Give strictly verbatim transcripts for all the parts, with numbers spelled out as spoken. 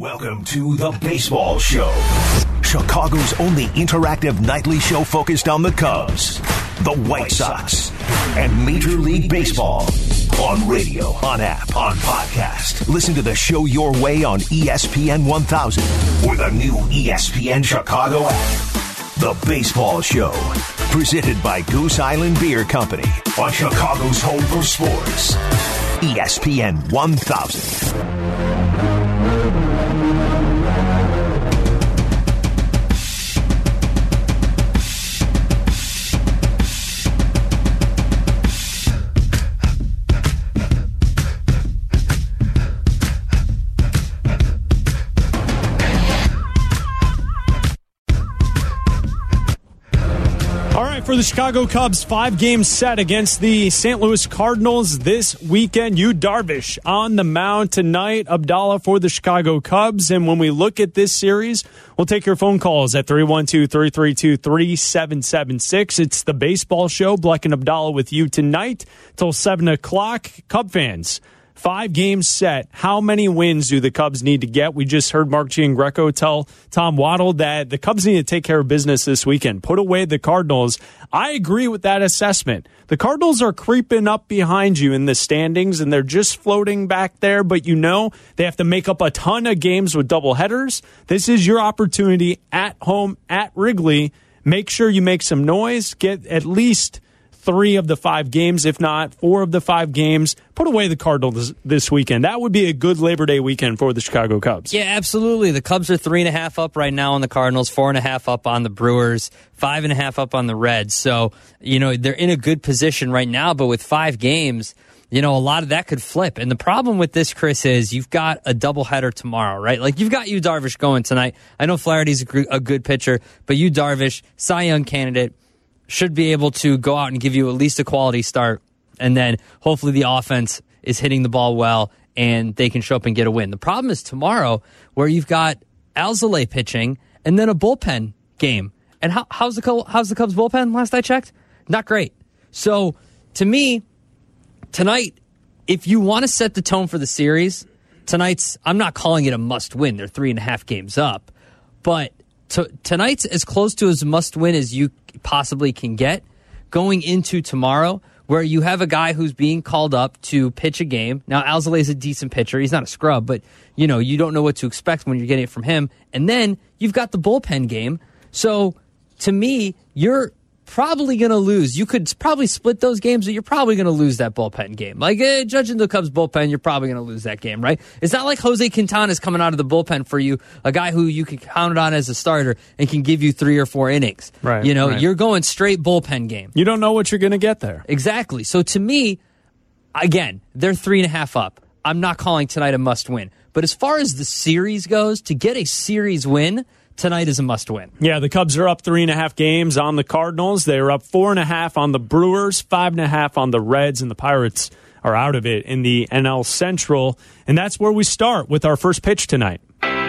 Welcome to The Baseball Show, Chicago's only interactive nightly show focused on the Cubs, the White Sox, and Major League Baseball. On radio, on app, on podcast. Listen to the show your way on E S P N one thousand or the new E S P N Chicago app. The Baseball Show, presented by Goose Island Beer Company on Chicago's home for sports. E S P N one thousand. For the Chicago Cubs, five-game set against the Saint Louis Cardinals this weekend. Yu Darvish on the mound tonight. Abdallah for the Chicago Cubs. And when we look at this series, we'll take your phone calls at three one two, three three two, three seven seven six. It's the Baseball Show. Bleck and Abdallah with you tonight till seven o'clock. Cub fans, five games set. How many wins do the Cubs need to get? We just heard Mark Giangreco tell Tom Waddle that the Cubs need to take care of business this weekend. Put away the Cardinals. I agree with that assessment. The Cardinals are creeping up behind you in the standings, and they're just floating back there, but you know they have to make up a ton of games with doubleheaders. This is your opportunity at home at Wrigley. Make sure you make some noise. Get at least three of the five games, if not four of the five games. Put away the Cardinals this weekend. That would be a good Labor Day weekend for the Chicago Cubs. Yeah, absolutely. The Cubs are three and a half up right now on the Cardinals, four and a half up on the Brewers, five and a half up on the Reds. So, you know, they're in a good position right now, but with five games, you know, a lot of that could flip. And the problem with this, Chris, is you've got a doubleheader tomorrow, right? Like, you've got Yu Darvish going tonight. I know Flaherty's a good pitcher, but Yu Darvish, Cy Young candidate, should be able to go out and give you at least a quality start, and then hopefully the offense is hitting the ball well and they can show up and get a win. The problem is tomorrow, where you've got Alzolay pitching and then a bullpen game. And how, how's the how's the Cubs bullpen? Last I checked, not great. So to me, tonight, if you want to set the tone for the series, tonight's, I'm not calling it a must win. They're three and a half games up, but to, tonight's as close to as must win as you possibly can get going into tomorrow, where you have a guy who's being called up to pitch a game. Now, Alzolay's a decent pitcher. He's not a scrub, but, you know, you don't know what to expect when you're getting it from him. And then you've got the bullpen game. So, to me, you're probably going to lose. You could probably split those games, but you're probably going to lose that bullpen game. Like, eh, judging the Cubs bullpen, you're probably going to lose that game, right? It's not like Jose Quintana is coming out of the bullpen for you, a guy who you can count on as a starter and can give you three or four innings. Right. You know, right. You're going straight bullpen game. You don't know what you're going to get there. Exactly. So to me, again, they're three and a half up. I'm not calling tonight a must win. But as far as the series goes, to get a series win, tonight is a must-win. Yeah, the Cubs are up three and a half games on the Cardinals. They are up four and a half on the Brewers, five and a half on the Reds, and the Pirates are out of it in the N L Central. And that's where we start with our first pitch tonight.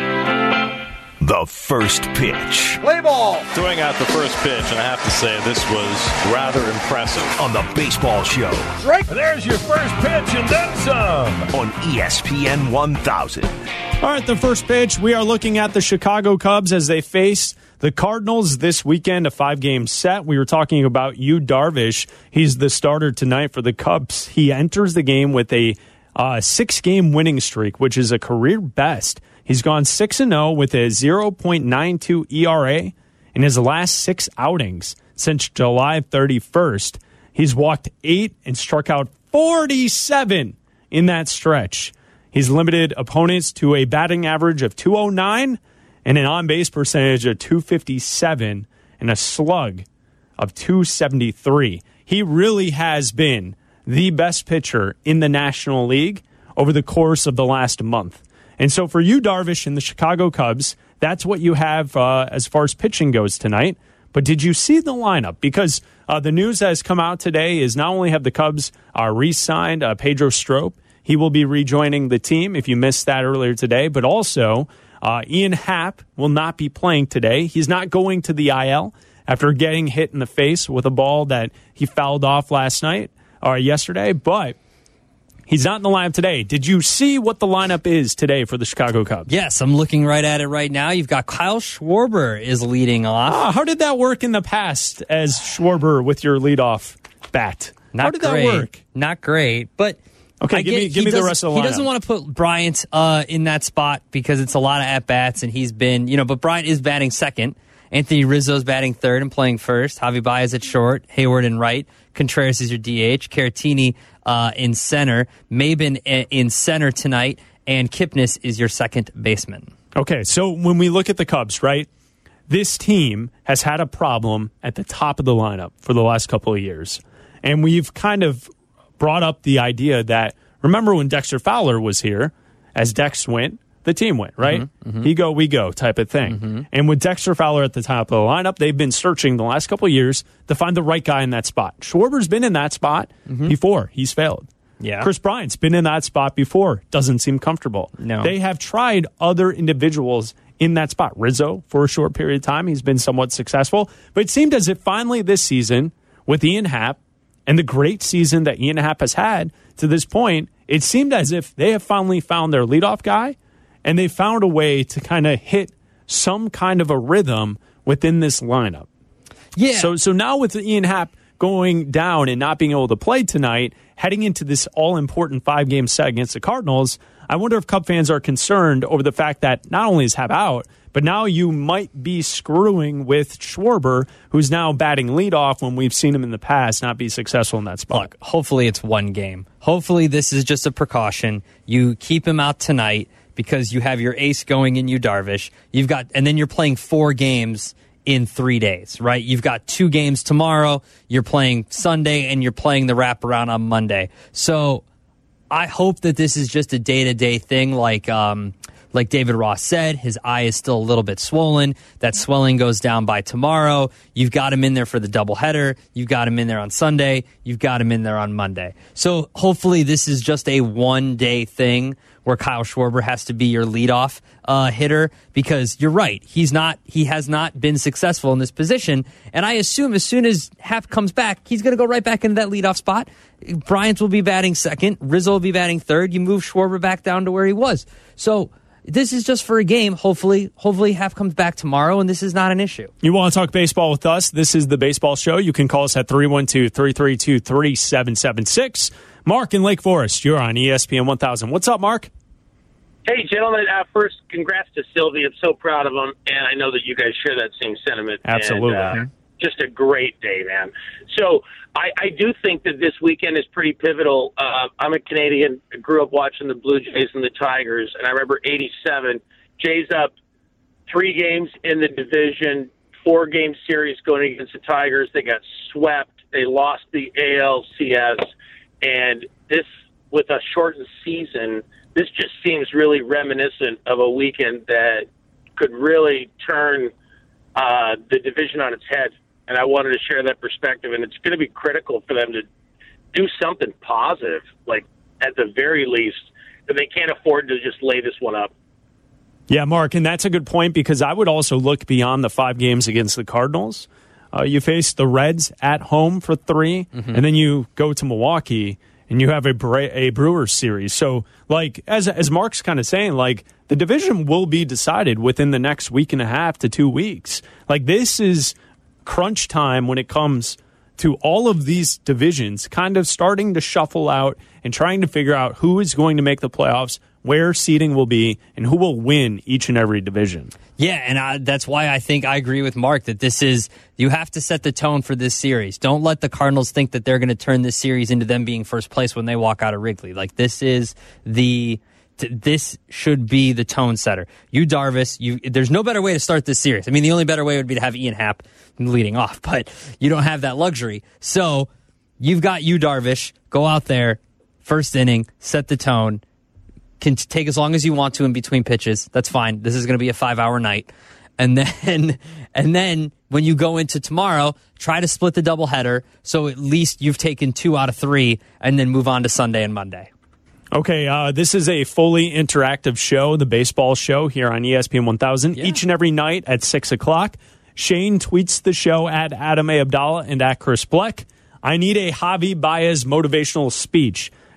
The first pitch. Play ball. Throwing out the first pitch, and I have to say this was rather impressive. On the Baseball Show. Strike. There's your first pitch and then some. On E S P N one thousand. All right, the first pitch, we are looking at the Chicago Cubs as they face the Cardinals this weekend, a five-game set. We were talking about Yu Darvish. He's the starter tonight for the Cubs. He enters the game with a uh, six-game winning streak, which is a career best. He's gone six and oh with a zero point nine two E R A in his last six outings since July thirty-first. He's walked eight and struck out forty-seven in that stretch. He's limited opponents to a batting average of two oh nine and an on-base percentage of two fifty-seven and a slug of two seventy-three. He really has been the best pitcher in the National League over the course of the last month. And so for Yu Darvish and the Chicago Cubs, that's what you have uh, as far as pitching goes tonight. But did you see the lineup? Because uh, the news that has come out today is not only have the Cubs uh, re-signed uh, Pedro Strop, he will be rejoining the team if you missed that earlier today, but also uh, Ian Happ will not be playing today. He's not going to the I L after getting hit in the face with a ball that he fouled off last night or yesterday, but He's not in the lineup today. Did you see what the lineup is today for the Chicago Cubs? Yes, I'm looking right at it right now. You've got Kyle Schwarber is leading off. Ah, how did that work in the past as Schwarber with your leadoff bat? Not how did great. that work? Not great, but okay, I give get, me give me the rest of the lineup. He doesn't want to put Bryant uh, in that spot because it's a lot of at bats, and he's been, you know, but Bryant is batting second. Anthony Rizzo's batting third and playing first. Javi Baez at short. Hayward in right. Contreras is your D H. Caratini uh, in center. Maben in center tonight. And Kipnis is your second baseman. Okay, so when we look at the Cubs, right, this team has had a problem at the top of the lineup for the last couple of years. And we've kind of brought up the idea that, remember when Dexter Fowler was here, as Dex went, the team went, right? Mm-hmm, mm-hmm. He go, we go type of thing. Mm-hmm. And with Dexter Fowler at the top of the lineup, they've been searching the last couple of years to find the right guy in that spot. Schwarber's been in that spot mm-hmm. before. He's failed. Yeah. Chris Bryant's been in that spot before. Doesn't seem comfortable. No. They have tried other individuals in that spot. Rizzo, for a short period of time, he's been somewhat successful. But it seemed as if finally this season, with Ian Happ and the great season that Ian Happ has had to this point, it seemed as if they have finally found their leadoff guy. And they found a way to kind of hit some kind of a rhythm within this lineup. Yeah. So so now with Ian Happ going down and not being able to play tonight, heading into this all-important five-game set against the Cardinals, I wonder if Cub fans are concerned over the fact that not only is Happ out, but now you might be screwing with Schwarber, who's now batting leadoff when we've seen him in the past not be successful in that spot. Look, hopefully it's one game. Hopefully this is just a precaution. You keep him out tonight, because you have your ace going in Yu Darvish. You've got, and then you're playing four games in three days, right? You've got two games tomorrow. You're playing Sunday, and you're playing the wraparound on Monday. So I hope that this is just a day-to-day thing, like um, like David Ross said. His eye is still a little bit swollen. That swelling goes down by tomorrow. You've got him in there for the doubleheader. You've got him in there on Sunday. You've got him in there on Monday. So hopefully this is just a one-day thing where Kyle Schwarber has to be your leadoff uh, hitter, because you're right. He's not. He has not been successful in this position, and I assume as soon as Happ comes back, he's going to go right back into that leadoff spot. Bryant will be batting second. Rizzo will be batting third. You move Schwarber back down to where he was. So this is just for a game. Hopefully, hopefully Happ comes back tomorrow, and this is not an issue. You want to talk baseball with us? This is the Baseball Show. You can call us at three one two, three three two, three seven seven six. Mark in Lake Forest, you're on E S P N one thousand. What's up, Mark? Hey, gentlemen, uh, first, congrats to Sylvie. I'm so proud of him, and I know that you guys share that same sentiment. Absolutely. And, uh, just a great day, man. So I, I do think that this weekend is pretty pivotal. Uh, I'm a Canadian. I grew up watching the Blue Jays and the Tigers, and I remember eighty-seven, Jays up three games in the division, four-game series going against the Tigers. They got swept. They lost the A L C S, and this, with a shortened season, this just seems really reminiscent of a weekend that could really turn uh, the division on its head. And I wanted to share that perspective. And it's going to be critical for them to do something positive, like at the very least, that they can't afford to just lay this one up. Yeah, Mark, and that's a good point, because I would also look beyond the five games against the Cardinals. Uh, you face the Reds at home for three, mm-hmm. and then you go to Milwaukee, and you have a, Bre- a Brewers series. So, like, as as Mark's kind of saying, like, the division will be decided within the next week and a half to two weeks. Like, this is crunch time when it comes to all of these divisions kind of starting to shuffle out and trying to figure out who is going to make the playoffs, where seeding will be, and who will win each and every division. Yeah, and I, that's why I think I agree with Mark that this is, you have to set the tone for this series. Don't let the Cardinals think that they're going to turn this series into them being first place when they walk out of Wrigley. Like, this is the, t- this should be the tone setter. Yu Darvish, you, there's no better way to start this series. I mean, the only better way would be to have Ian Happ leading off, but you don't have that luxury. So you've got Yu Darvish, go out there, first inning, set the tone. Can take as long as you want to in between pitches. That's fine. This is going to be a five-hour night. And then and then when you go into tomorrow, try to split the doubleheader so at least you've taken two out of three, and then move on to Sunday and Monday. Okay, uh, this is a fully interactive show, the Baseball Show, here on E S P N one thousand, yeah. Each and every night at six o'clock. Shane tweets the show at Adam A. Abdallah and at Chris Bleck. I need a Javi Baez motivational speech.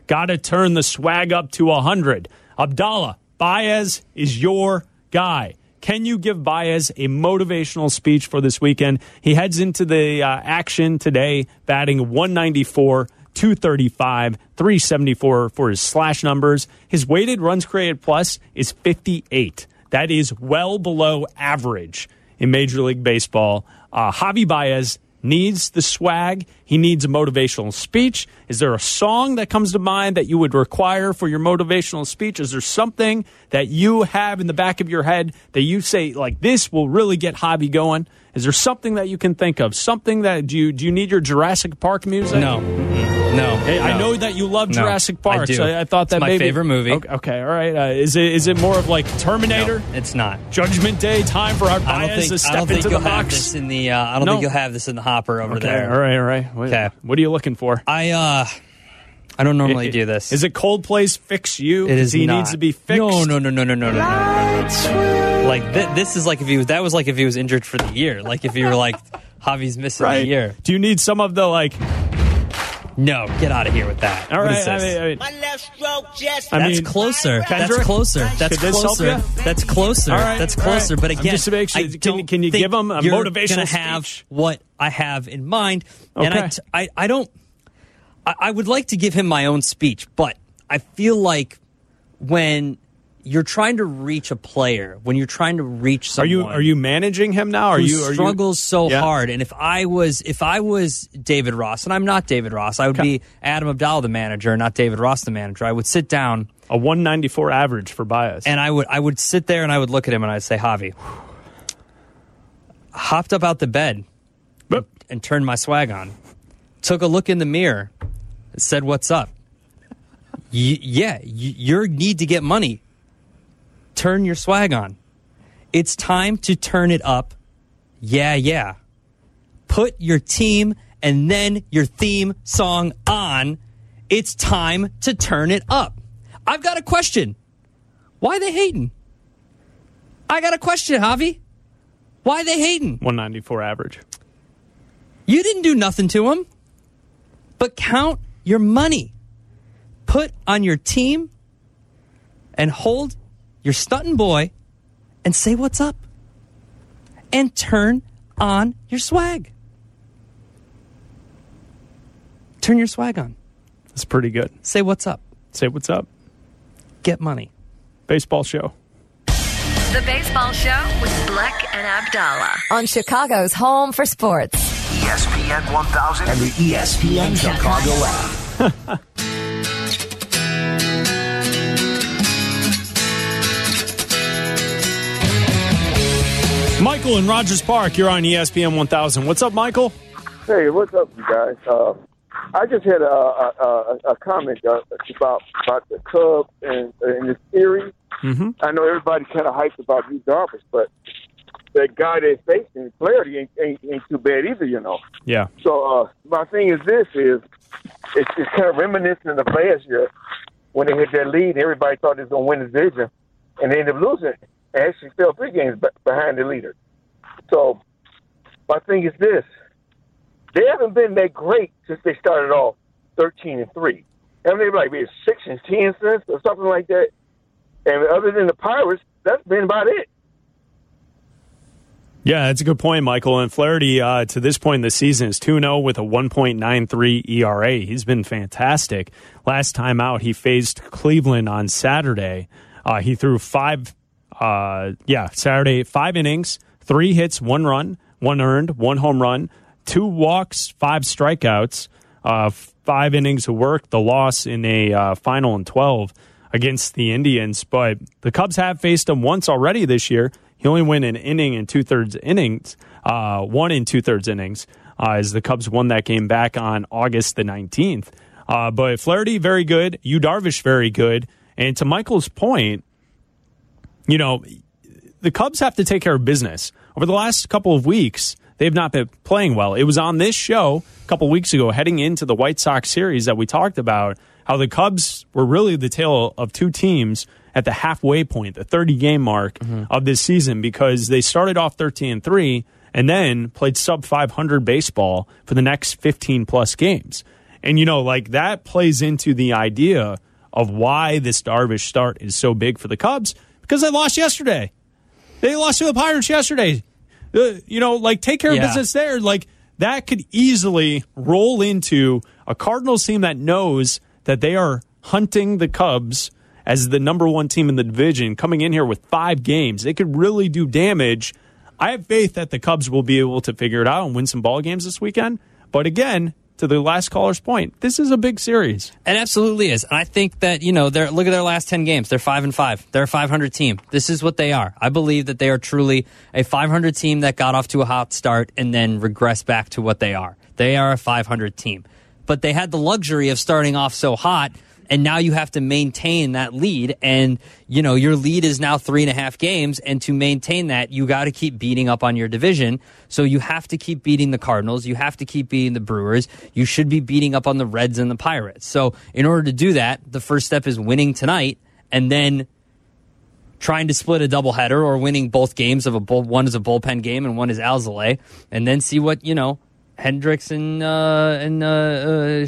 Got to turn the swag up to one hundred. Abdallah, Baez is your guy. Can you give Baez a motivational speech for this weekend? He heads into the uh, action today, batting one ninety-four, two thirty-five, three seventy-four for his slash numbers. His weighted runs created plus is fifty-eight. That is well below average in Major League Baseball. Uh, Javi Baez needs the swag. He needs a motivational speech. Is there a song that comes to mind that you would require for your motivational speech? Is there something that you have in the back of your head that you say, like, this will really get Javi going? Is there something that you can think of? Something that, do you, do you need your Jurassic Park music? No. No. Hey, no. I know that you love No, Jurassic Park, I do. so I, I thought that it's my maybe... favorite movie. Okay, okay all right. Uh, is it is it more of like Terminator? No, it's not. Judgment Day, time for our I don't Baez think, to I step don't think into you'll the have box? this in the. Uh, I don't No. think you'll have this in the hopper over Okay, there. all right, all right. What, Okay. what are you looking for? I uh, I don't normally It- do this. Is it Coldplay's Fix You? It is He not. needs to be fixed? No, no, no, no, no, no, no, no, no, no. Like th- this is like if he was. That was like if he was injured for the year. Like if you were like Javi's missing Right. the year. Do you need some of the, like... No, get out of here with that. All What right, is I this? mean, I mean, My left stroke just I That's mean, closer. Kendrick? That's closer. That's Could this help closer. you? That's closer. All right, That's all closer. right. But I'm again, just to make sure- I can you- don't can you think give him a you're motivational gonna have speech? what I have in mind, and Okay. I, t- I, I don't. I, I would like to give him my own speech, but I feel like when you're trying to reach a player, when you're trying to reach are someone, you are you managing him now? Are who you are struggles so Yeah. hard. And if I was if I was David Ross, and I'm not David Ross, I would Okay. be Adam Abdallah the manager, not David Ross the manager. I would sit down A one ninety-four average for Baez. and I would I would sit there and I would look at him and I'd say, Javi, hopped up out the bed But- and turned my swag on, took a look in the mirror, and said, "What's up? Y- yeah, y- you need to get money. Turn your swag on. It's time to turn it up. Yeah, yeah. Put your team and then your theme song on. It's time to turn it up." I've got a question. Why they hating? I got a question, Javi. Why they hating? one ninety-four average. You didn't do nothing to him. But count your money. Put on your team and hold your stunting boy and say what's up. And turn on your swag. Turn your swag on. That's pretty good. Say what's up. Say what's up. Get money. Baseball show. The Baseball Show with Bleck and Abdallah on Chicago's home for sports. E S P N one thousand and the E S P N Chicago app. Michael in Rogers Park, you're on E S P N one thousand. What's up, Michael? Hey, what's up, you guys? Uh, I just had a, a, a, a comment uh, about about the Cubs and, and the series. Mm-hmm. I know everybody kind of hyped about Yu Darvish, but that guy they're facing, Flaherty, ain't, ain't, ain't too bad either, you know. Yeah. So uh, my thing is this: is it's, it's kind of reminiscent of last year when they had that lead. Everybody thought they was going to win the division, and they ended up losing. And actually fell three games behind the leader. So my thing is this: they haven't been that great since they started off thirteen and three. Haven't they like been six and ten since or something like that? And other than the Pirates, that's been about it. Yeah, that's a good point, Michael. And Flaherty, uh, to this point in the season, is two and oh with a one point nine three E R A. He's been fantastic. Last time out, he faced Cleveland on Saturday. Uh, he threw five, uh, yeah, Saturday, five innings, three hits, one run, one earned, one home run, two walks, five strikeouts, uh, five innings of work, the loss in a uh, final in twelve against the Indians. But the Cubs have faced him once already this year. He only went an inning and two-thirds innings, uh, one and two-thirds innings, uh, as the Cubs won that game back on August the nineteenth. Uh, but Flaherty, very good. Yu Darvish, very good. And to Michael's point, you know, the Cubs have to take care of business. Over the last couple of weeks, they've not been playing well. It was on this show a couple of weeks ago, heading into the White Sox series, that we talked about how the Cubs were really the tale of two teams at the halfway point, the thirty-game mark mm-hmm. of this season, because they started off thirteen and three and then played sub five hundred baseball for the next fifteen-plus games. And, you know, like that plays into the idea of why this Darvish start is so big for the Cubs, because they lost yesterday. They lost to the Pirates yesterday. Uh, you know, like take care yeah. of business there. Like that could easily roll into a Cardinals team that knows that they are hunting the Cubs as the number one team in the division, coming in here with five games. They could really do damage. I have faith that the Cubs will be able to figure it out and win some ball games this weekend. But again, to the last caller's point, this is a big series. It absolutely is. And I think that, you know, they're, look at their last ten games. They're five and five. They're a five hundred team. This is what they are. I believe that they are truly a five hundred team that got off to a hot start and then regressed back to what they are. They are a five hundred team. But they had the luxury of starting off so hot, and now you have to maintain that lead. And, you know, your lead is now three and a half games. And to maintain that, you got to keep beating up on your division. So you have to keep beating the Cardinals. You have to keep beating the Brewers. You should be beating up on the Reds and the Pirates. So in order to do that, the first step is winning tonight and then trying to split a doubleheader or winning both games of a bull. One is a bullpen game and one is Alzolay. And then see what, you know, Hendricks and, uh, and, uh, uh,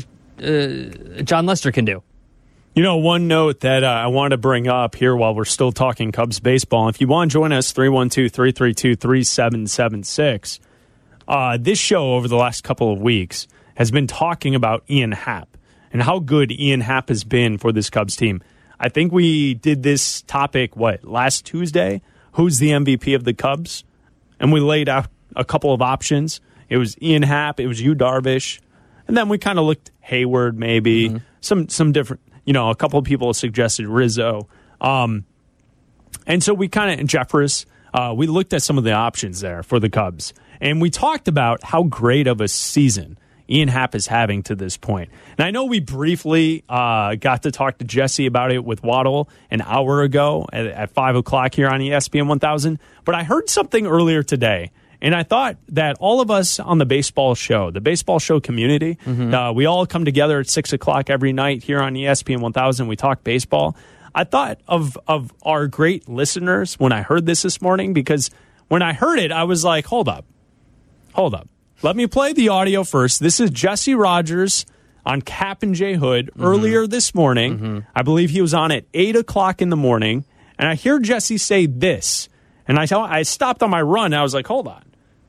uh, John Lester can do. You know, one note that uh, I want to bring up here while we're still talking Cubs baseball, if you want to join us, three one two, three three two, three seven seven six. Uh, this show over the last couple of weeks has been talking about Ian Happ and how good Ian Happ has been for this Cubs team. I think we did this topic, what, last Tuesday? Who's the M V P of the Cubs? And we laid out a couple of options. It was Ian Happ, it was Yu Darvish, and then we kind of looked Hayward maybe, mm-hmm. some some different... You know, a couple of people suggested Rizzo. Um, and so we kind of, Jeffress, uh, we looked at some of the options there for the Cubs. And we talked about how great of a season Ian Happ is having to this point. And I know we briefly uh, got to talk to Jesse about it with Waddle an hour ago at, at five o'clock here on E S P N one thousand. But I heard something earlier today. And I thought that all of us on the baseball show, the baseball show community, mm-hmm. uh, we all come together at six o'clock every night here on E S P N one thousand. We talk baseball. I thought of, of our great listeners when I heard this this morning, because when I heard it, I was like, hold up. Hold up. Let me play the audio first. This is Jesse Rogers on Cap and J Hood mm-hmm. earlier this morning. Mm-hmm. I believe he was on at eight o'clock in the morning. And I hear Jesse say this. And I, I stopped on my run. And I was like, hold on.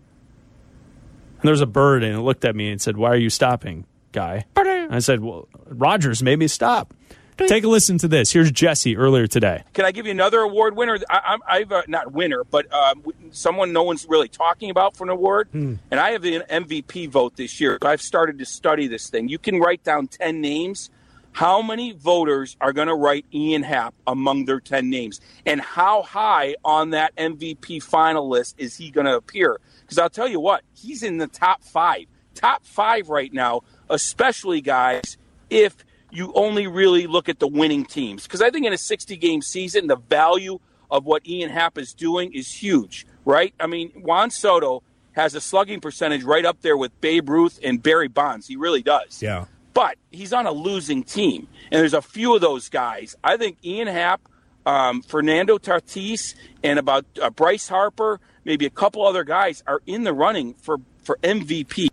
And there's a bird, and it looked at me and said, why are you stopping, guy? And I said, well, Rogers made me stop. Take a listen to this. Here's Jesse earlier today. Can I give you another award winner? I, I, I've uh, not winner, but um, someone no one's really talking about for an award. Hmm. And I have the M V P vote this year. I've started to study this thing. You can write down ten names. How many voters are going to write Ian Happ among their ten names? And how high on that M V P final list is he going to appear? Because I'll tell you what, he's in the top five. Top five right now, especially, guys, if you only really look at the winning teams. Because I think in a sixty-game season, the value of what Ian Happ is doing is huge, right? I mean, Juan Soto has a slugging percentage right up there with Babe Ruth and Barry Bonds. He really does. Yeah. But he's on a losing team, and there's a few of those guys. I think Ian Happ, um, Fernando Tatis, and about uh, Bryce Harper, maybe a couple other guys are in the running for, for M V P.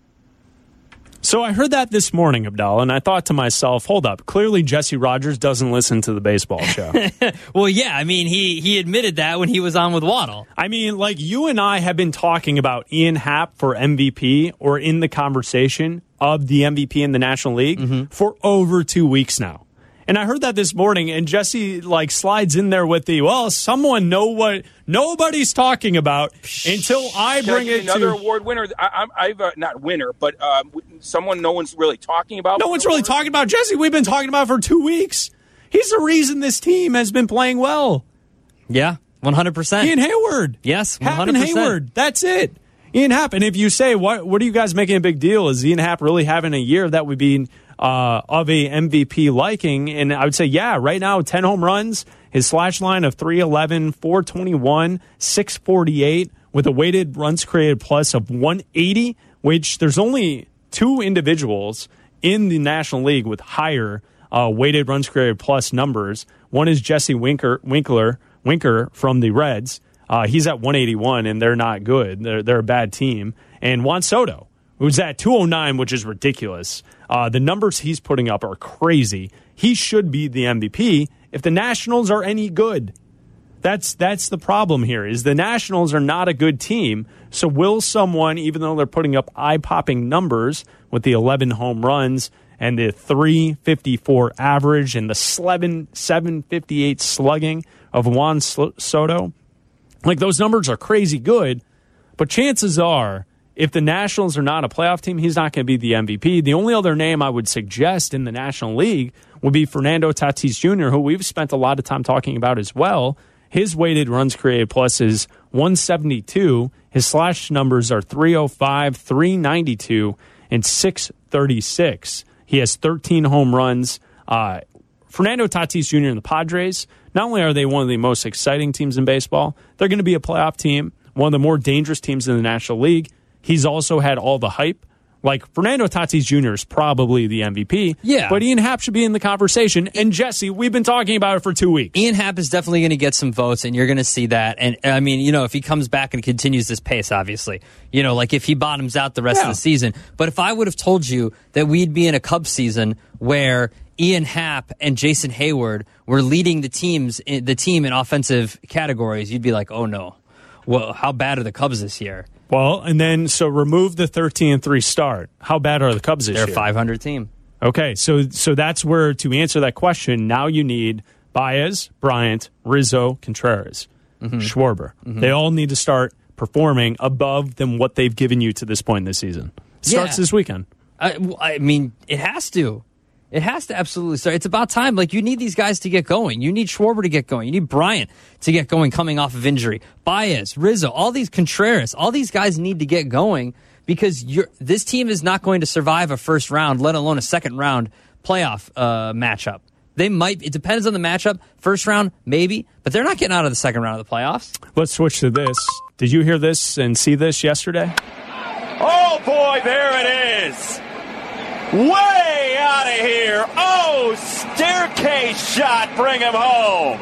So I heard that this morning, Abdallah, and I thought to myself, hold up, clearly Jesse Rogers doesn't listen to the baseball show. Well, yeah, I mean, he, he admitted that when he was on with Waddle. I mean, like, you and I have been talking about Ian Happ for M V P or in the conversation of the M V P in the National League mm-hmm. for over two weeks now. And I heard that this morning, and Jesse, like, slides in there with the, well, someone know what nobody's talking about until I bring Can I it another to... award winner. I, I've, uh, not winner, but uh, someone no one's really talking about. No one's really talking about Jesse. We've been talking about it for two weeks. He's the reason this team has been playing well. Yeah, one hundred percent. Ian Hayward. Yes, one hundred percent. Happ and Hayward. That's it. Ian Happ. And if you say, what, what are you guys making a big deal? Is Ian Happ really having a year that would be... Uh, of a M V P liking, and I would say, yeah, right now, ten home runs, his slash line of three eleven, four twenty-one, six forty-eight, with a weighted runs created plus of one eighty, which there's only two individuals in the National League with higher uh, weighted runs created plus numbers. One is Jesse Winker, Winkler, Winker from the Reds. Uh, he's at one eighty-one, and they're not good. They're, they're a bad team. And Juan Soto, who's at two oh nine, which is ridiculous. Uh, the numbers he's putting up are crazy. He should be the M V P if the Nationals are any good. That's that's the problem here, is the Nationals are not a good team. So will someone, even though they're putting up eye-popping numbers with the eleven home runs and the three fifty-four average and the seven fifty-eight slugging of Juan Soto, like those numbers are crazy good, but chances are if the Nationals are not a playoff team, he's not going to be the M V P. The only other name I would suggest in the National League would be Fernando Tatis Junior, who we've spent a lot of time talking about as well. His weighted runs created plus is one seventy-two. His slash numbers are three oh five, three ninety-two, and six thirty-six. He has thirteen home runs. Uh, Fernando Tatis Junior and the Padres, not only are they one of the most exciting teams in baseball, they're going to be a playoff team, one of the more dangerous teams in the National League. He's also had all the hype. Like, Fernando Tatis Junior is probably the M V P. Yeah. But Ian Happ should be in the conversation. And, Jesse, we've been talking about it for two weeks. Ian Happ is definitely going to get some votes, and you're going to see that. And, I mean, you know, if he comes back and continues this pace, obviously. You know, like if he bottoms out the rest yeah. of the season. But if I would have told you that we'd be in a Cubs season where Ian Happ and Jason Hayward were leading the teams, the team in offensive categories, you'd be like, oh, no. Well, how bad are the Cubs this year? Well, and then, so remove the thirteen and three start. How bad are the Cubs this They're year? They're a five hundred team. Okay, so so that's where, to answer that question, now you need Baez, Bryant, Rizzo, Contreras, mm-hmm. Schwarber. Mm-hmm. They all need to start performing above than what they've given you to this point in the season. It starts yeah. this weekend. I, I mean, it has to. It has to absolutely start. It's about time. Like, you need these guys to get going. You need Schwarber to get going. You need Bryant to get going coming off of injury. Baez, Rizzo, all these Contreras, all these guys need to get going because you're, this team is not going to survive a first round, let alone a second round playoff uh, matchup. They might. It depends on the matchup. First round, maybe, but they're not getting out of the second round of the playoffs. Let's switch to this. Did you hear this and see this yesterday? Oh, boy, there it is. Way out of here. Oh, staircase shot. Bring him home.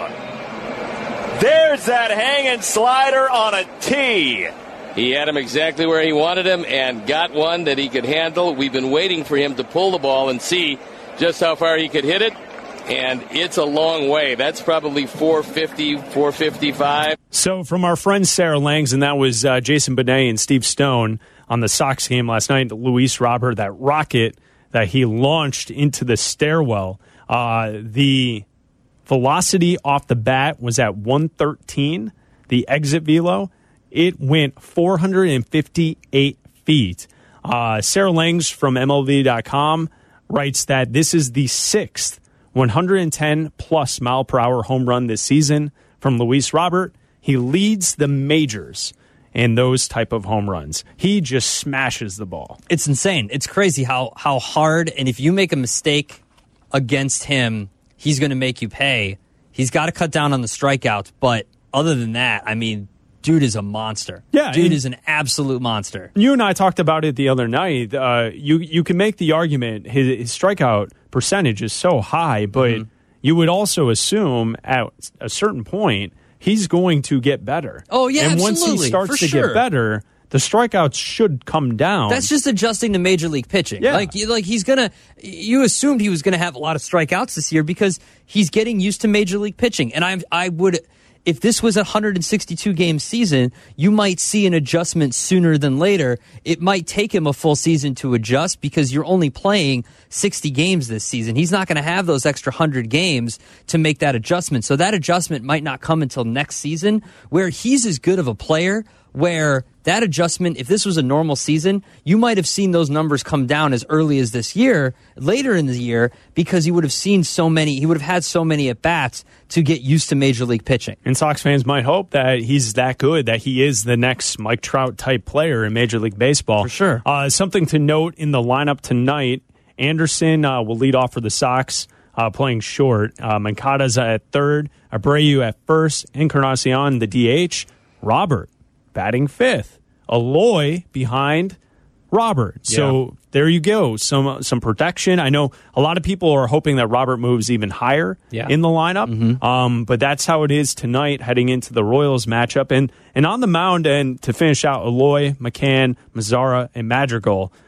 There's that hanging slider on a tee. He had him exactly where he wanted him and got one that he could handle. We've been waiting for him to pull the ball and see just how far he could hit it. And it's a long way. That's probably four fifty, four fifty-five. So from our friend Sarah Langs, and that was uh, Jason Benet and Steve Stone on the Sox game last night, Luis Robert, that rocket that he launched into the stairwell. Uh, the velocity off the bat was at one thirteen, the exit velo. It went four hundred fifty-eight feet. Uh, Sarah Langs from M L B dot com writes that this is the sixth one hundred ten plus mile per hour home run this season from Luis Robert. He leads the majors in those type of home runs. He just smashes the ball. It's insane. It's crazy how how hard, and if you make a mistake against him, he's going to make you pay. He's got to cut down on the strikeouts, but other than that, I mean, dude is a monster. Yeah, dude is an absolute monster. You and I talked about it the other night. Uh, you you can make the argument his, his strikeout percentage is so high, but mm-hmm. you would also assume at a certain point he's going to get better. Oh, yeah, and absolutely. once he starts For to sure. get better, the strikeouts should come down. That's just adjusting to major league pitching. Yeah. Like, like he's gonna. You assumed he was gonna have a lot of strikeouts this year because he's getting used to major league pitching. And I, I would, if this was a one hundred sixty-two game season, you might see an adjustment sooner than later. It might take him a full season to adjust because you're only playing sixty games this season. He's not going to have those extra one hundred games to make that adjustment. So that adjustment might not come until next season, where he's as good of a player, where that adjustment, if this was a normal season, you might have seen those numbers come down as early as this year, later in the year, because he would have seen so many, he would have had so many at-bats to get used to major league pitching. And Sox fans might hope that he's that good, that he is the next Mike Trout type player in Major League Baseball. For sure. Uh, something to note in the lineup tonight, Anderson uh, will lead off for the Sox, uh, playing short. Uh, Moncada's at third, Abreu at first, Encarnacion the D H, Robert batting fifth. Aloy behind Robert. So yeah. there you go. Some some protection. I know a lot of people are hoping that Robert moves even higher yeah. in the lineup. Mm-hmm. Um, but that's how it is tonight heading into the Royals matchup. And and on the mound and to finish out Aloy, McCann, Mazzara, and Madrigal.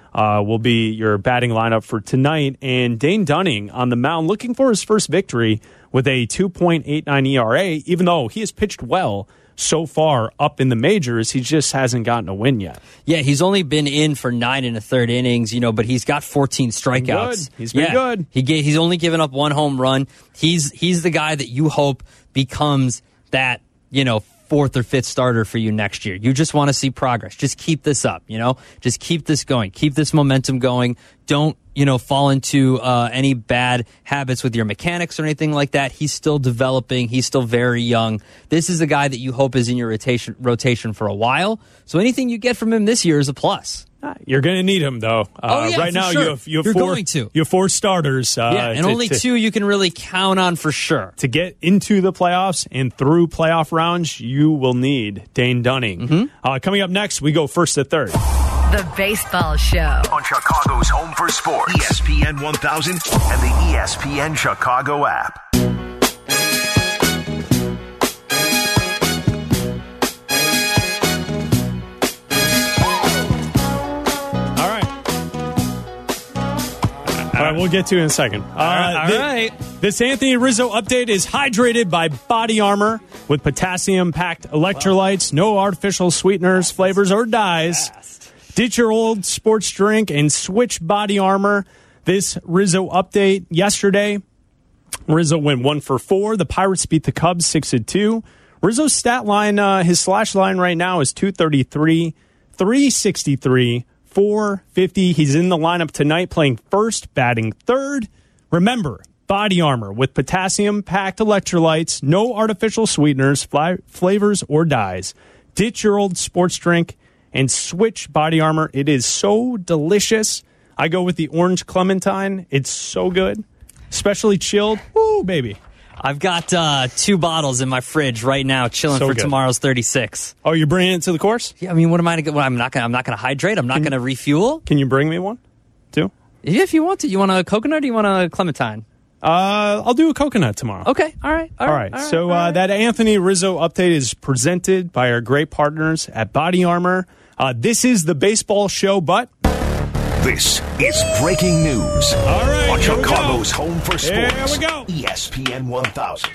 uh, will be your batting lineup for tonight. And Dane Dunning on the mound looking for his first victory with a two point eight nine E R A, even though he has pitched well so far up in the majors. He just hasn't gotten a win yet. Yeah, he's only been in for nine and a third innings, you know, but he's got fourteen strikeouts. Good. He's been yeah. good. He gave, he's only given up one home run. He's he's the guy that you hope becomes that, you know, fourth or fifth starter for you next year. You just want to see progress. Just keep this up, you know? Just keep this going. Keep this momentum going. Don't, you know, fall into uh, any bad habits with your mechanics or anything like that. He's still developing. He's still very young. This is a guy that you hope is in your rotation rotation for a while. So anything you get from him this year is a plus. You're going to need him, though. Uh, oh, yeah, right for now, sure. you have, you have You're four, going to. You have four starters. Uh, yeah, and to, only to, two you can really count on for sure. To get into the playoffs and through playoff rounds, you will need Dane Dunning. Mm-hmm. Uh, coming up next, we go first to third. The Baseball Show. On Chicago's home for sports, E S P N one thousand and the E S P N Chicago app. All right, we'll get to it in a second. Uh, all right. All th- right. This Anthony Rizzo update is hydrated by Body Armor with potassium-packed electrolytes, no artificial sweeteners, flavors, or dyes. Ditch your old sports drink and switch Body Armor. This Rizzo update yesterday, Rizzo went one for four. The Pirates beat the Cubs six to two. Rizzo's stat line, uh, his slash line right now is two thirty-three, three sixty-three. four fifty. He's in the lineup tonight playing first, batting third. Remember, Body Armor with potassium-packed electrolytes, no artificial sweeteners, fly, flavors, or dyes. Ditch your old sports drink and switch Body Armor. It is so delicious. I go with the orange clementine. It's so good, especially chilled. Woo, baby. I've got uh, two bottles in my fridge right now, chilling So for good. tomorrow's thirty-six. Oh, you're bringing it to the course? Yeah, I mean, what am I going to? Well, I'm not going. I'm not going to hydrate. I'm not going to refuel. Can you bring me one, too? Yeah, if you want to. You want a coconut or do you want a clementine? Uh, I'll do a coconut tomorrow. Okay, all right, all, All right. right. all So all uh, right. that Anthony Rizzo update is presented by our great partners at Body Armor. Uh, this is the baseball show, but This is breaking news. All right, on here we Chicago's go. home for sports. Here we go. E S P N one thousand.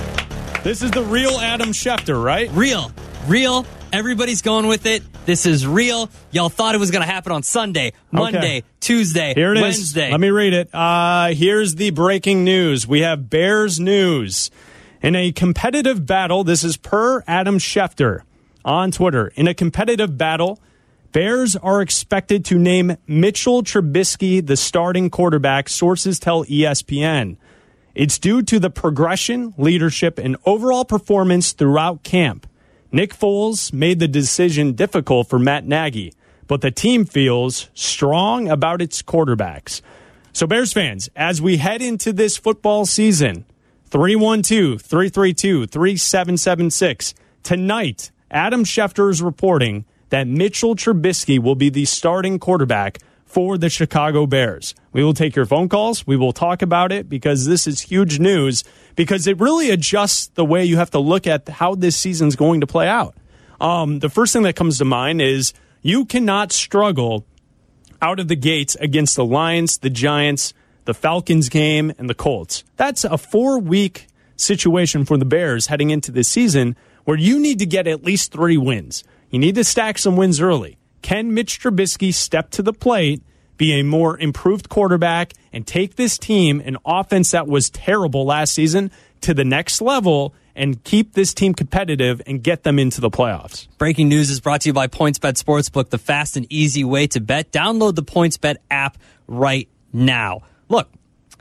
This is the real Adam Schefter, right? Real. Real. Everybody's going with it. This is real. Y'all thought it was going to happen on Sunday, Monday, Okay. Tuesday, Here it is. Wednesday. Let me read it. Uh, here's the breaking news. We have Bears news. In a competitive battle, this is per Adam Schefter on Twitter. In a competitive battle, Bears are expected to name Mitchell Trubisky the starting quarterback, sources tell E S P N. It's due to the progression, leadership, and overall performance throughout camp. Nick Foles made the decision difficult for Matt Nagy, but the team feels strong about its quarterbacks. So Bears fans, as we head into this football season, three one two, three three two, three seven seven six. Tonight, Adam Schefter is reporting that Mitchell Trubisky will be the starting quarterback for the Chicago Bears. We will take your phone calls. We will talk about it because this is huge news because it really adjusts the way you have to look at how this season's going to play out. Um, the first thing that comes to mind is you cannot struggle out of the gates against the Lions, the Giants, the Falcons game, and the Colts. That's a four-week situation for the Bears heading into this season where you need to get at least three wins. You need to stack some wins early. Can Mitch Trubisky step to the plate, be a more improved quarterback, and take this team, an offense that was terrible last season, to the next level and keep this team competitive and get them into the playoffs? Breaking news is brought to you by PointsBet Sportsbook, the fast and easy way to bet. Download the PointsBet app right now. Look,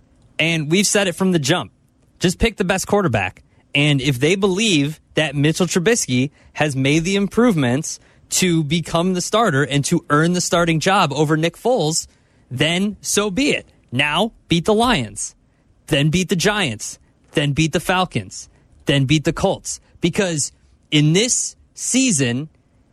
and we've said it from the jump. Just pick the best quarterback. And if they believe that Mitchell Trubisky has made the improvements to become the starter and to earn the starting job over Nick Foles, then so be it. Now, beat the Lions. Then beat the Giants. Then beat the Falcons. Then beat the Colts. Because in this season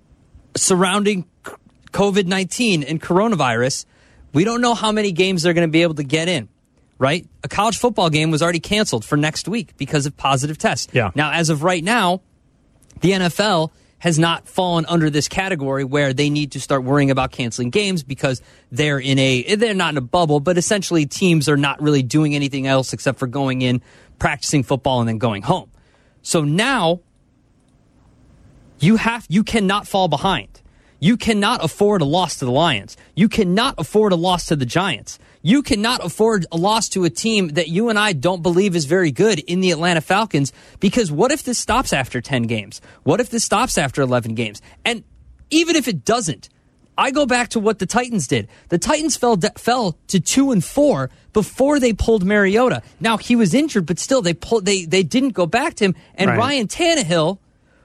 surrounding covid nineteen and coronavirus, we don't know how many games they're going to be able to get in, right? A college football game was already canceled for next week because of positive tests. Yeah. Now, as of right now, the N F L has not fallen under this category where they need to start worrying about canceling games because they're in a they're not in a bubble, but essentially teams are not really doing anything else except for going in, practicing football, and then going home. So now you have you cannot fall behind. You cannot afford a loss to the Lions. You cannot afford a loss to the Giants. You cannot afford a loss to a team that you and I don't believe is very good in the Atlanta Falcons, because what if this stops after ten games? What if this stops after eleven games? And even if it doesn't, I go back to what the Titans did. The Titans fell fell to two and four before they pulled Mariota. Now, he was injured, but still they pulled they they didn't go back to him, and right. Ryan Tannehill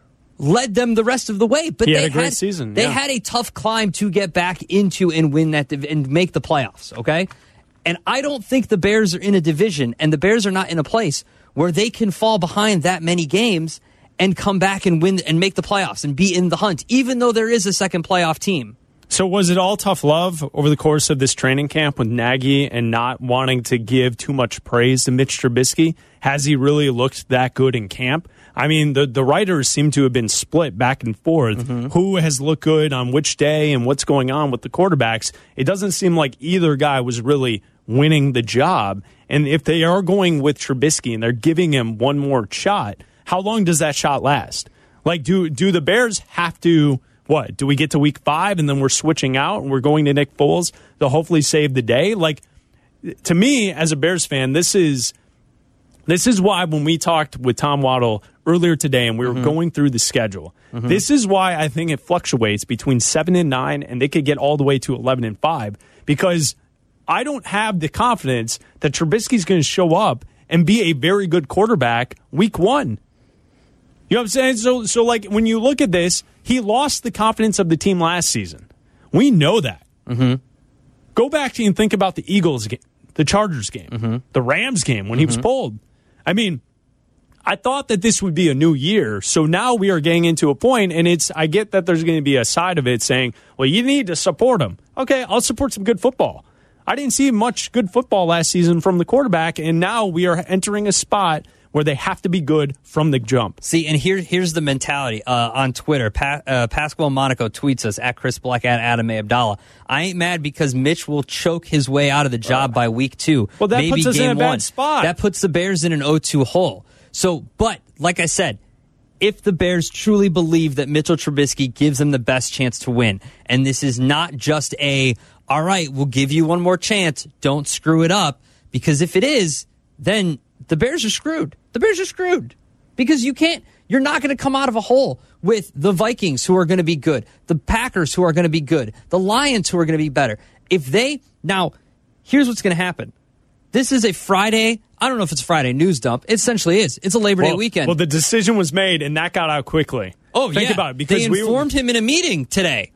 led them the rest of the way. But he they had a great had, season. They yeah. had a tough climb to get back into and win that and make the playoffs, okay? And I don't think the Bears are in a division, and the Bears are not in a place where they can fall behind that many games and come back and win and make the playoffs and be in the hunt, even though there is a second playoff team. So was it all tough love over the course of this training camp with Nagy and not wanting to give too much praise to Mitch Trubisky? Has he really looked that good in camp? I mean, the, the writers seem to have been split back and forth. Mm-hmm. Who has looked good on which day and what's going on with the quarterbacks? It doesn't seem like either guy was really winning the job. And if they are going with Trubisky and they're giving him one more shot, how long does that shot last? Like, do do the Bears have to... What, do we get to week five and then we're switching out and we're going to Nick Foles to hopefully save the day? Like, to me, as a Bears fan, this is this is why when we talked with Tom Waddle earlier today and we were mm-hmm. going through the schedule, mm-hmm. this is why I think it fluctuates between seven and nine, and they could get all the way to eleven and five, because I don't have the confidence that Trubisky's going to show up and be a very good quarterback week one. You know what I'm saying? So, so like, when you look at this, he lost the confidence of the team last season. We know that. Mm-hmm. Go back to and think about the Eagles game, the Chargers game, mm-hmm. the Rams game when mm-hmm. he was pulled. I mean, I thought that this would be a new year. So now we are getting into a point, and it's, I get that there's going to be a side of it saying, well, you need to support him. Okay, I'll support some good football. I didn't see much good football last season from the quarterback, and now we are entering a spot where they have to be good from the jump. See, and here, here's the mentality. Uh, on Twitter, pa- uh, Pasquale Monaco tweets us, at Chris Black, at Adam A. Abdallah. I ain't mad because Mitch will choke his way out of the job uh, by week two. Well, that maybe puts us game in a bad one. spot. That puts the Bears in an oh two hole. So, but, like I said, if the Bears truly believe that Mitchell Trubisky gives them the best chance to win, and this is not just a, all right, we'll give you one more chance, don't screw it up, because if it is, then the Bears are screwed. The Bears are screwed because you can't, you're not going to come out of a hole with the Vikings, who are going to be good, the Packers, who are going to be good, the Lions, who are going to be better. If they, now, here's what's going to happen. This is a Friday, I don't know if it's a Friday news dump. It essentially is. It's a Labor well, Day weekend. Well, the decision was made, and that got out quickly. Oh, think yeah. about it. Because they informed we were, him in a meeting today.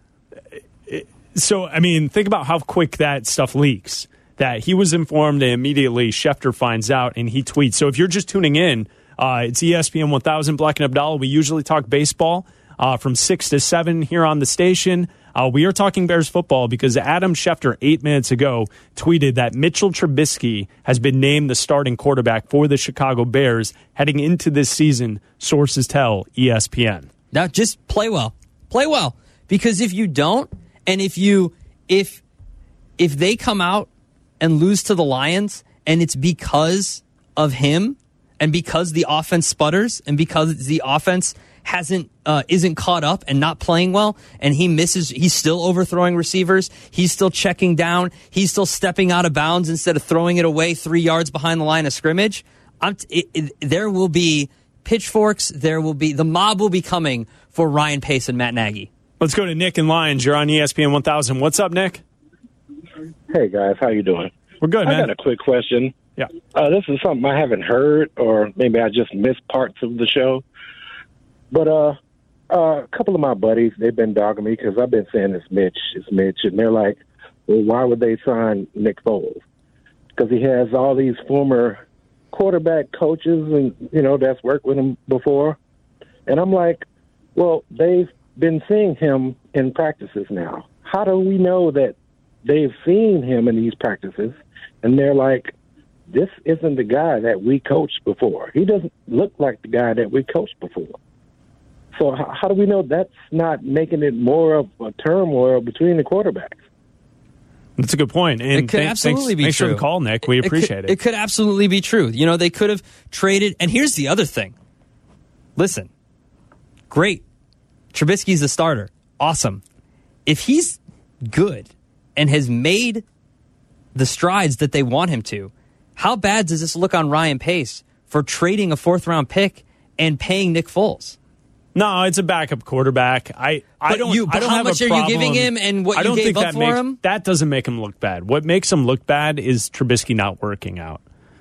So, I mean, think about how quick that stuff leaks. That he was informed, and immediately Schefter finds out, and he tweets. So if you're just tuning in, uh, it's E S P N one thousand, Black and Abdallah. We usually talk baseball uh, from six to seven here on the station. Uh, we are talking Bears football because Adam Schefter, eight minutes ago, tweeted that Mitchell Trubisky has been named the starting quarterback for the Chicago Bears heading into this season, sources tell E S P N. Now, just play well. Play well. Because if you don't, and if you, if, if they come out and lose to the Lions, and it's because of him, and because the offense sputters, and because the offense hasn't uh, isn't caught up and not playing well, and he misses, he's still overthrowing receivers, he's still checking down, he's still stepping out of bounds instead of throwing it away three yards behind the line of scrimmage. I'm t- it, it, there will be pitchforks. There will be the mob will be coming for Ryan Pace and Matt Nagy. Let's go to Nick in Lions. You're on E S P N one thousand. What's up, Nick? Hey, guys. How you doing? We're good, man. I got a quick question. Yeah. Uh, this is something I haven't heard, or maybe I just missed parts of the show. But uh, uh, a couple of my buddies, they've been dogging me because I've been saying it's Mitch, it's Mitch. And they're like, well, why would they sign Nick Foles? Because he has all these former quarterback coaches and, you know, that's worked with him before. And I'm like, well, they've been seeing him in practices now. How do we know that they've seen him in these practices, and they're like, this isn't the guy that we coached before. He doesn't look like the guy that we coached before. So how, how do we know that's not making it more of a turmoil between the quarterbacks? That's a good point. And it could th- absolutely thanks, be thanks true. for the call, Nick. We it, appreciate it. Could, it. it could absolutely be true. You know, they could have traded. And here's the other thing. Listen, great. Trubisky's the starter. Awesome. If he's good and has made the strides that they want him to, how bad does this look on Ryan Pace for trading a fourth-round pick and paying Nick Foles? No, it's a backup quarterback. I, I But don't. you- but I don't how have much a are you problem. giving him and what I you don't gave think up that for makes, him? That doesn't make him look bad. What makes him look bad is Trubisky not working out.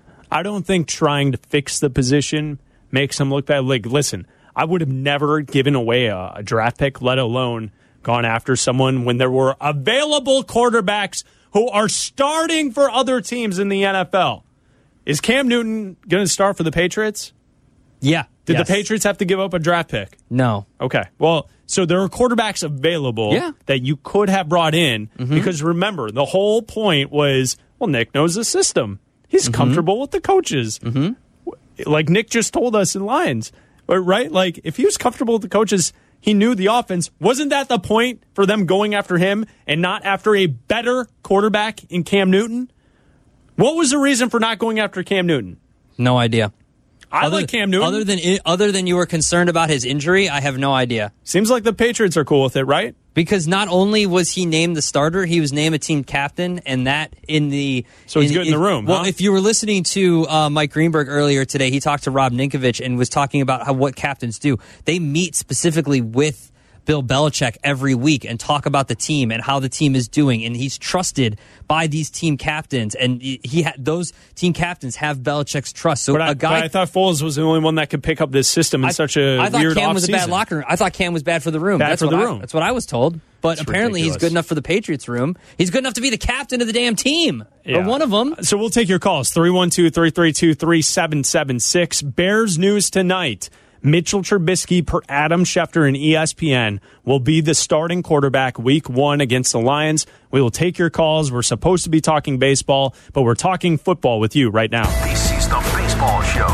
I don't think trying to fix the position makes him look bad. Like, listen, I would have never given away a, a draft pick, let alone gone after someone when there were available quarterbacks who are starting for other teams in the N F L. Is Cam Newton going to start for the Patriots? Yeah. Did yes. the Patriots have to give up a draft pick? No. Okay. Well, so there are quarterbacks available Yeah. that you could have brought in Mm-hmm. because remember, the whole point was, well, Nick knows the system. He's Mm-hmm. comfortable with the coaches. Mm-hmm. Like Nick just told us in Lions, right? Like if he was comfortable with the coaches, he knew the offense. Wasn't that the point for them going after him and not after a better quarterback in Cam Newton? What was the reason for not going after Cam Newton? No idea. I other, like Cam Newton. Other than other than you were concerned about his injury, I have no idea. Seems like the Patriots are cool with it, right? Because not only was he named the starter, he was named a team captain, and that in the so he's good in if, the room. Well, huh? if you were listening to uh, Mike Greenberg earlier today, he talked to Rob Ninkovich and was talking about how what captains do. They meet specifically with Bill Belichick every week and talk about the team and how the team is doing, and he's trusted by these team captains, and he ha- those team captains have Belichick's trust. So but I, a guy, but I thought Foles was the only one that could pick up this system in I, such a I thought weird Cam was a bad offseason. locker room. I thought Cam was bad for the room. Bad that's for what the I, room. That's what I was told. But That's apparently ridiculous. he's good enough for the Patriots room. He's good enough to be the captain of the damn team. Yeah. Or one of them. So we'll take your calls. three one two, three three two, three seven seven six. Bears news tonight. Mitchell Trubisky, per Adam Schefter and E S P N, will be the starting quarterback week one against the Lions. We will take your calls. We're supposed to be talking baseball, but we're talking football with you right now. This is the Baseball Show.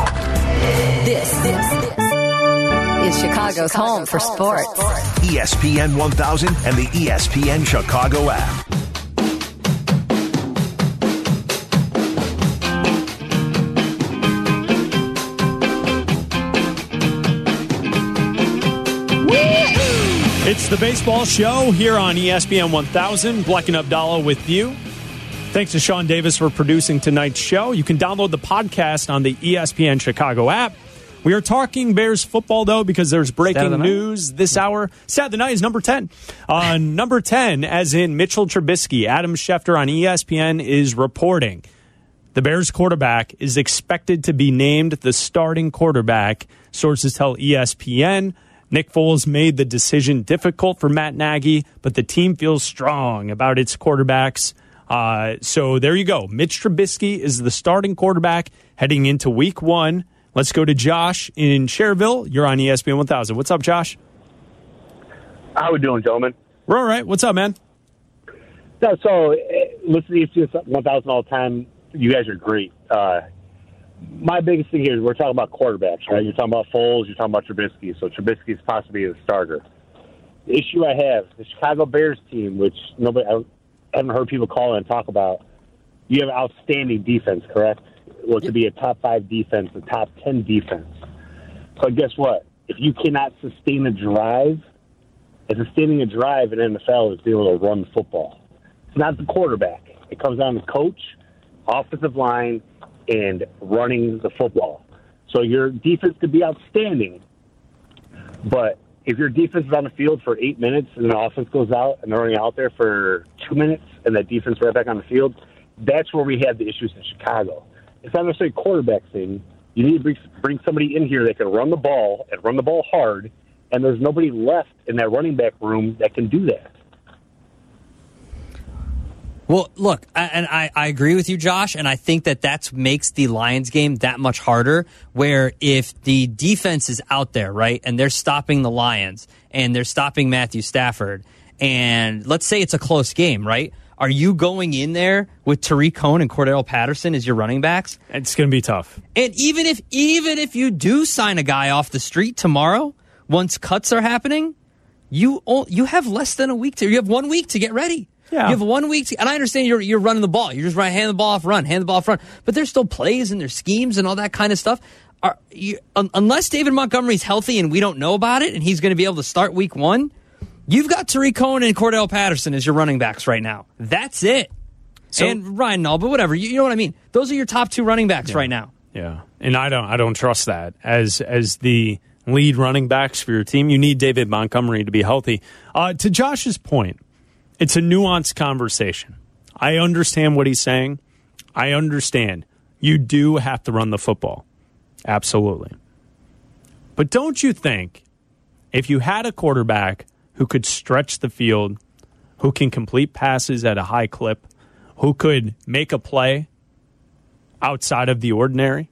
This, this, this is Chicago's home for sports. E S P N one thousand and the E S P N Chicago app. It's the Baseball Show here on E S P N one thousand. Bleck and Abdallah with you. Thanks to Sean Davis for producing tonight's show. You can download the podcast on the E S P N Chicago app. We are talking Bears football, though, because there's breaking the news this hour. Stat of the night is number ten. Uh, number ten, as in Mitchell Trubisky. Adam Schefter on E S P N is reporting the Bears quarterback is expected to be named the starting quarterback. Sources tell E S P N. Nick Foles made the decision difficult for Matt Nagy, but the team feels strong about its quarterbacks. Uh, so there you go. Mitch Trubisky is the starting quarterback heading into week one. Let's go to Josh in Cherville. You're on E S P N one thousand. What's up, Josh? How we doing, gentlemen? We're all right. What's up, man? No, so, uh, listen to E S P N one thousand all the time. You guys are great. Uh, my biggest thing here is we're talking about quarterbacks, right? You're talking about Foles, you're talking about Trubisky. So Trubisky is possibly the starter. The issue I have, the Chicago Bears team, which nobody I haven't heard people call and talk about, you have outstanding defense, correct? Well, it could be a top five defense, a top ten defense. But guess what? If you cannot sustain a drive, and sustaining a drive in N F L is being able to run the football. It's not the quarterback. It comes down to coach, offensive line, and running the football. So your defense could be outstanding, but if your defense is on the field for eight minutes and the offense goes out and they're only out there for two minutes and that defense right back on the field, that's where we have the issues in Chicago. It's not necessarily a quarterback thing. You need to bring, bring somebody in here that can run the ball and run the ball hard, and there's nobody left in that running back room that can do that. Well, look, I, and I, I agree with you, Josh, and I think that that makes the Lions game that much harder, where if the defense is out there, right, and they're stopping the Lions, and they're stopping Matthew Stafford, and let's say it's a close game, right? Are you going in there with Tariq Cohen and Cordell Patterson as your running backs? It's going to be tough. And even if even if you do sign a guy off the street tomorrow, once cuts are happening, you you have less than a week to. You have one week to get ready. Yeah. You have one week, to, and I understand you're you're running the ball. You're just running, hand the ball off, run, hand the ball off, run. But there's still plays and there's schemes and all that kind of stuff. Are you, un, unless David Montgomery's healthy and we don't know about it, and he's going to be able to start week one, you've got Tariq Cohen and Cordell Patterson as your running backs right now. That's it. So, and Ryan Nall, but whatever. You, you know what I mean? Those are your top two running backs yeah, right now. Yeah, and I don't I don't trust that as as the lead running backs for your team. You need David Montgomery to be healthy. Uh, to Josh's point. It's a nuanced conversation. I understand what he's saying. I understand. You do have to run the football. Absolutely. But don't you think if you had a quarterback who could stretch the field, who can complete passes at a high clip, who could make a play outside of the ordinary,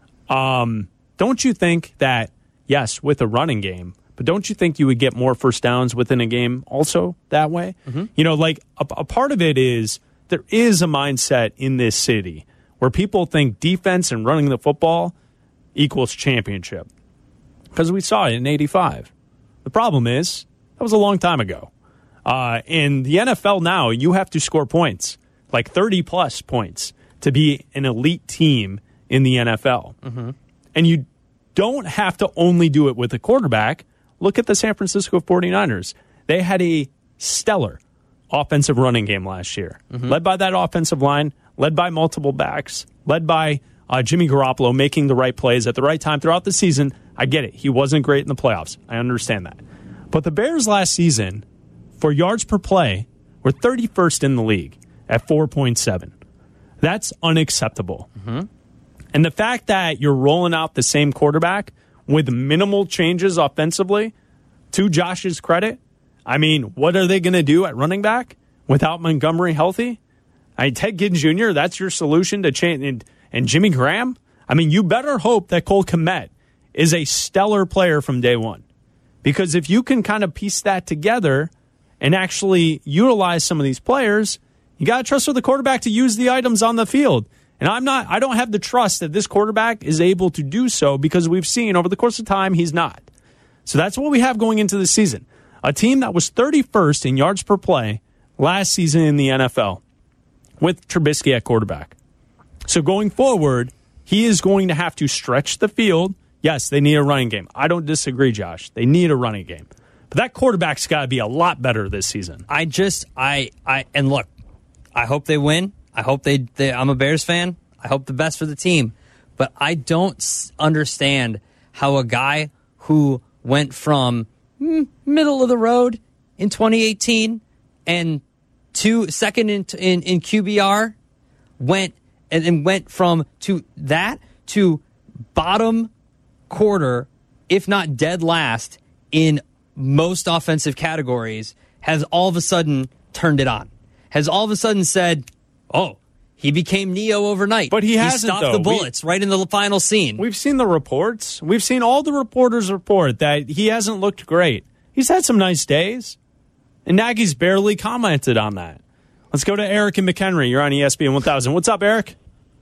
um, don't you think that, yes, with a running game, but don't you think you would get more first downs within a game also that way? Mm-hmm. You know, like a, a part of it is there is a mindset in this city where people think defense and running the football equals championship. Because we saw it in eighty-five. The problem is that was a long time ago. Uh, in the N F L now, you have to score points, like thirty-plus points, to be an elite team in the N F L. Mm-hmm. And you don't have to only do it with a quarterback. Look at the San Francisco forty-niners. They had a stellar offensive running game last year, mm-hmm. led by that offensive line, led by multiple backs, led by uh, Jimmy Garoppolo making the right plays at the right time throughout the season. I get it. He wasn't great in the playoffs. I understand that. But the Bears last season, for yards per play, were thirty-first in the league at four point seven. That's unacceptable. Mm-hmm. And the fact that you're rolling out the same quarterback with minimal changes offensively, to Josh's credit, I mean, what are they going to do at running back without Montgomery healthy? I mean, Ted Ginn Junior, that's your solution to change. And, and Jimmy Graham? I mean, you better hope that Cole Kmet is a stellar player from day one. Because if you can kind of piece that together and actually utilize some of these players, you got to trust for the quarterback to use the items on the field. And I'm not, I don't have the trust that this quarterback is able to do so because we've seen over the course of time he's not. So that's what we have going into the season. A team that was thirty-first in yards per play last season in the N F L with Trubisky at quarterback. So going forward, he is going to have to stretch the field. Yes, they need a running game. I don't disagree, Josh. They need a running game. But that quarterback's got to be a lot better this season. I just, I, I, and look, I hope they win. I hope they, they, I'm a Bears fan. I hope the best for the team. But I don't understand how a guy who went from mm, middle of the road in twenty eighteen and to second in, in, in Q B R went and, and went from to that to bottom quarter, if not dead last, in most offensive categories, has all of a sudden turned it on. Has all of a sudden said, oh, he became Neo overnight. But he hasn't, He stopped though. the bullets we, right in the final scene. We've seen the reports. We've seen all the reporters report that he hasn't looked great. He's had some nice days. And Nagy's barely commented on that. Let's go to Eric and McHenry. You're on E S P N one thousand. What's up, Eric?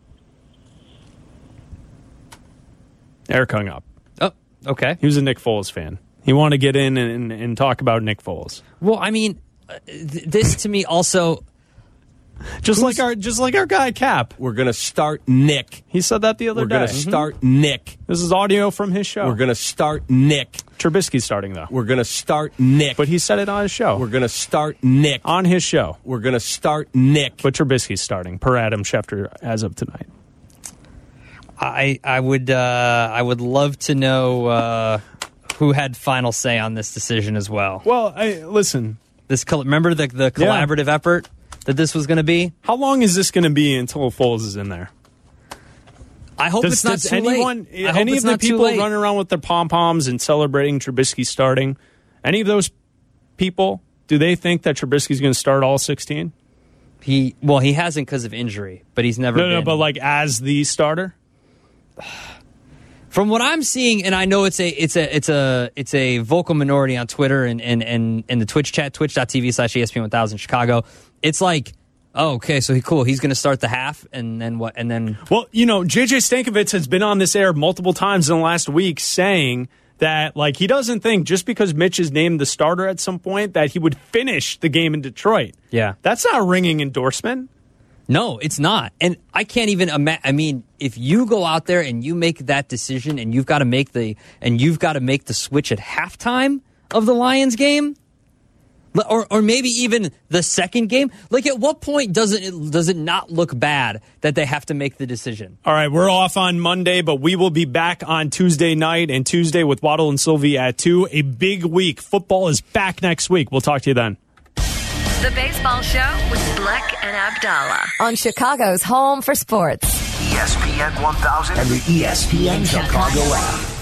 Eric hung up. Oh, okay. He was a Nick Foles fan. He wanted to get in and, and, and talk about Nick Foles. Well, I mean, th- this to me also... Just like our just like our guy Cap. We're going to start Nick. He said that the other We're day. We're going to start mm-hmm. Nick. This is audio from his show. We're going to start Nick. Trubisky's starting, though. We're going to start Nick. But he said it on his show. We're going to start Nick. On his show. We're going to start Nick. But Trubisky's starting, per Adam Schefter, as of tonight. I I would uh, I would love to know uh, who had final say on this decision as well. Well, I, listen. This remember the the collaborative yeah. effort that this was going to be? How long is this going to be until Foles is in there? I hope does, it's not does too anyone, late. I any hope of the not people running around with their pom-poms and celebrating Trubisky starting, any of those people, do they think that Trubisky's going to start all sixteen? He Well, he hasn't because of injury, but he's never no, been. No, but like as the starter? From what I'm seeing, and I know it's a it's a it's a it's a vocal minority on Twitter and and and, and the Twitch chat, twitch.tv slash ESPN one thousand Chicago. It's like, oh, okay, so he cool. He's going to start the half, and then what? And then well, you know, J J Stankovitz has been on this air multiple times in the last week saying that like he doesn't think just because Mitch is named the starter at some point that he would finish the game in Detroit. Yeah. That's not a ringing endorsement. No, it's not. And I can't even imagine. I mean, if you go out there and you make that decision and you've got to make the and you've got to make the switch at halftime of the Lions game, or or maybe even the second game, like at what point does it does it not look bad that they have to make the decision? All right, we're off on Monday, but we will be back on Tuesday night and Tuesday with Waddle and Sylvie at two. A big week. Football is back next week. We'll talk to you then. The Baseball Show with Bleck and Abdallah on Chicago's home for sports. E S P N one thousand and the E S P N Chicago app.